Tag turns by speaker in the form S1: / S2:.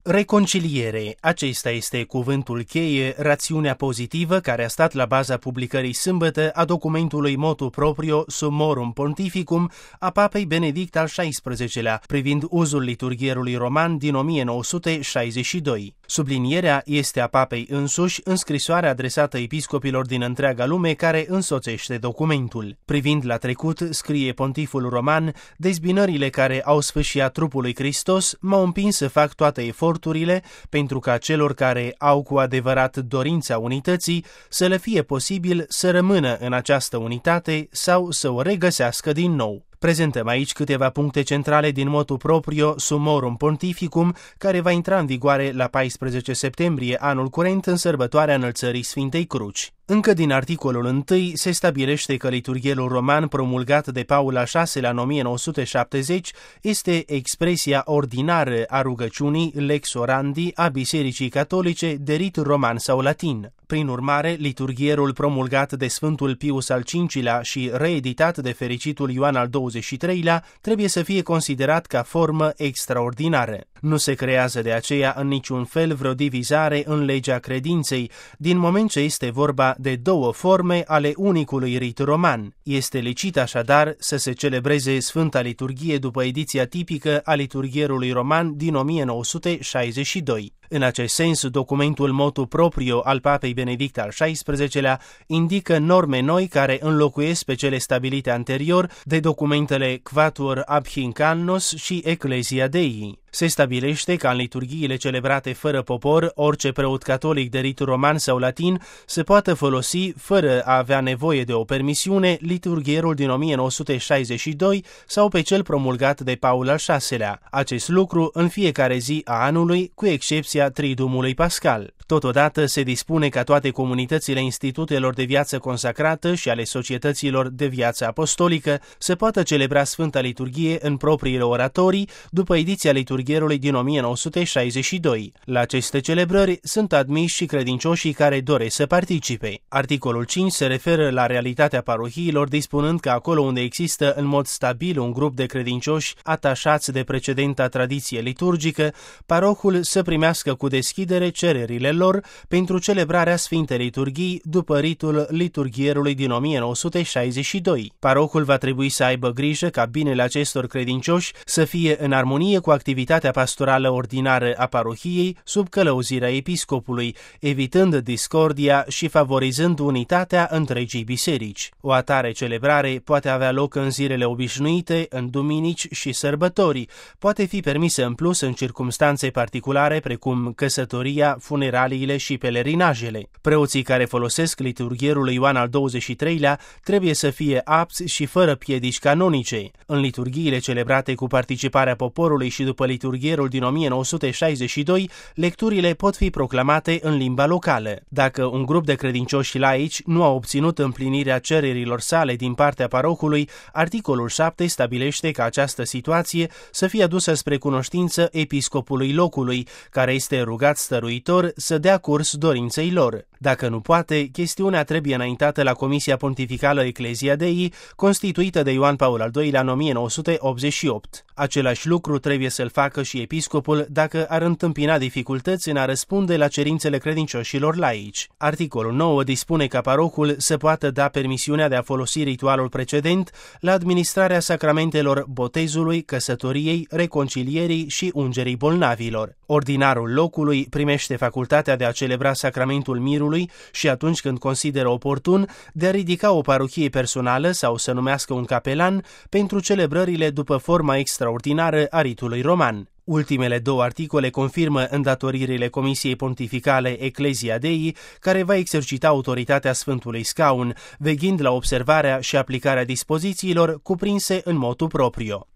S1: Reconciliere. Acesta este cuvântul cheie, rațiunea pozitivă care a stat la baza publicării sâmbătă a documentului Motu Proprio Summorum Pontificum a Papei Benedict al XVI-lea privind uzul liturghierului roman din 1962. Sublinierea este a Papei însuși în scrisoarea adresată episcopilor din întreaga lume care însoțește documentul. Privind la trecut, scrie pontiful roman, dezbinările care au sfâșiat trupul lui Hristos m-au împins să fac toate eforturile pentru ca celor care au cu adevărat dorința unității să le fie posibil să rămână în această unitate sau să o regăsească din nou. Prezentăm aici câteva puncte centrale din Motu Proprio Summorum Pontificum, care va intra în vigoare la 14 septembrie anul curent în sărbătoarea Înălțării Sfintei Cruci. Încă din articolul 1 se stabilește că liturghierul roman promulgat de Paul al VI-lea în 1970 este expresia ordinară a rugăciunii lex orandi a Bisericii Catolice de rit roman sau latin. Prin urmare, liturghierul promulgat de Sfântul Pius al V-lea și reeditat de fericitul Ioan al XXIII-lea trebuie să fie considerat ca formă extraordinară. Nu se creează de aceea în niciun fel vreo divizare în legea credinței, din moment ce este vorba de două forme ale unicului rit roman. Este licit așadar să se celebreze Sfânta Liturghie după ediția tipică a liturghierului roman din 1962. În acest sens, documentul Motu Proprio al Papei Benedict al XVI-lea indică norme noi care înlocuiesc pe cele stabilite anterior de documentele Quatuor Abhincannos și Ecclesia Dei. Se stabilește ca în liturghiile celebrate fără popor, orice preot catolic de rit roman sau latin se poată folosi, fără a avea nevoie de o permisiune, liturghierul din 1962 sau pe cel promulgat de Paul al VI-lea. Acest lucru în fiecare zi a anului, cu excepția Triduumului Pascal. Totodată se dispune ca toate comunitățile institutelor de viață consacrată și ale societăților de viață apostolică să poată celebra Sfânta Liturghie în propriile oratorii după ediția liturghierului din 1962. La aceste celebrări sunt admiși și credincioșii care doresc să participe. Articolul 5 se referă la realitatea parohiilor, dispunând că acolo unde există în mod stabil un grup de credincioși atașați de precedenta tradiție liturgică, parohul să primească cu deschidere cererile lor pentru celebrarea Sfintei Liturghii după ritul liturghierului din 1962. Parohul va trebui să aibă grijă ca binele acestor credincioși să fie în armonie cu activitatea pastorală ordinară a parohiei sub călăuzirea episcopului, evitând discordia și favorizând unitatea întregii biserici. O atare celebrare poate avea loc în zilele obișnuite, în duminici și sărbători, poate fi permisă în plus în circumstanțe particulare precum căsătoria, funeraliile și pelerinajele. Preoții care folosesc liturghierul lui Ioan al XXIII-lea trebuie să fie apți și fără piedici canonice. În liturghiile celebrate cu participarea poporului și după liturghierul din 1962, lecturile pot fi proclamate în limba locală. Dacă un grup de credincioși laici nu a obținut împlinirea cererilor sale din partea parohului, articolul 7 stabilește că această situație să fie adusă spre cunoștință episcopului locului, care este rugat stăruitor să dea curs dorinței lor. Dacă nu poate, chestiunea trebuie înaintată la Comisia Pontificală Ecclesia Dei, constituită de Ioan Paul al II-lea în 1988. Același lucru trebuie să-l facă și episcopul dacă ar întâmpina dificultăți în a răspunde la cerințele credincioșilor laici. Articolul 9 dispune ca parohul să poată da permisiunea de a folosi ritualul precedent la administrarea sacramentelor botezului, căsătoriei, reconcilierii și ungerii bolnavilor. Ordinarul locului primește facultatea de a celebra sacramentul mirului și atunci când consideră oportun de a ridica o parohie personală sau să numească un capelan pentru celebrările după forma extraordinară a ritului roman. Ultimele două articole confirmă îndatoririle Comisiei Pontificale Ecclesia Dei, care va exercita autoritatea Sfântului Scaun, veghind la observarea și aplicarea dispozițiilor cuprinse în Motu Proprio.